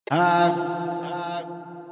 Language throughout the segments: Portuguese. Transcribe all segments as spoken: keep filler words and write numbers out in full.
A,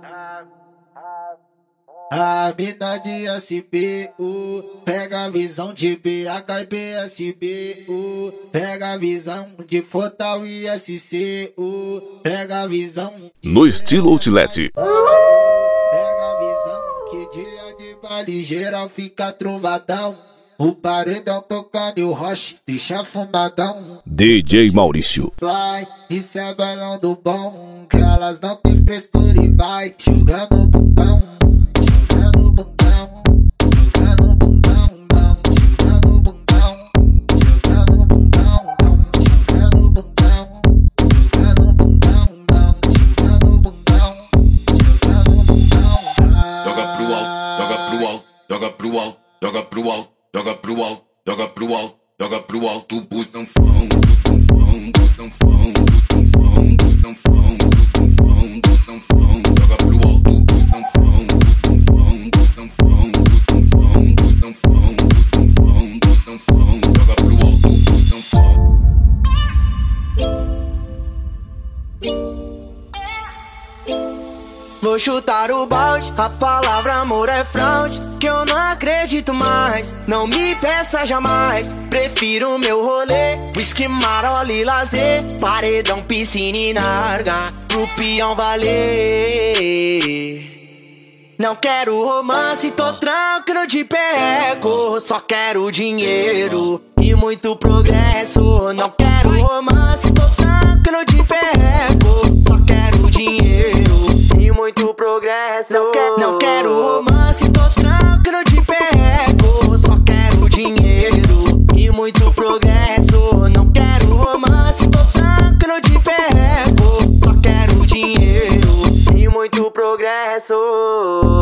a mina de S B U pega a visão de B H e B S B U, pega a visão de Fortal e S C U, pega a visão no estilo Outlet. Pega a visão que dia de baile geral fica trovadão. O paredão tocando e o roche deixa fumadão. D J Maurício. Fly, isso é bailão do bom, que elas não tem frescura e vai jogando o bundão, jogando o bundão, jogando o bundão, jogando o bundão, jogando o bundão, jogando o bundão, jogando o bundão, jogando o bundão, jogando o bundão. Joga pro alto, joga pro alto, joga pro alto, joga pro alto. Joga pro alto, joga pro alto, joga pro alto, do sanfão, do sanfão, do sanfão, do sanfão, do sanfão, do sanfão, do sanfão, joga pro alto, do sanfão, do sanfão, do sanfão, do sanfão, do sanfão, do sanfão, do sanfão, joga pro alto, do sanfão. Vou chutar o balde, a palavra amor é fraude, que eu não acredito mais, não me peça jamais. Prefiro o meu rolê, whisky, marola e lazer, paredão, piscina e narga, pro peão valer. Não quero romance, tô tranquilo de perreco, só quero dinheiro e muito progresso. Não quero romance, tô tranquilo de perreco, só quero dinheiro e muito progresso. Não, que, não quero romance, tô tranquilo de perreco, só quero dinheiro e muito progresso. Não quero romance, tô tranquilo de perreco, só quero dinheiro e muito progresso.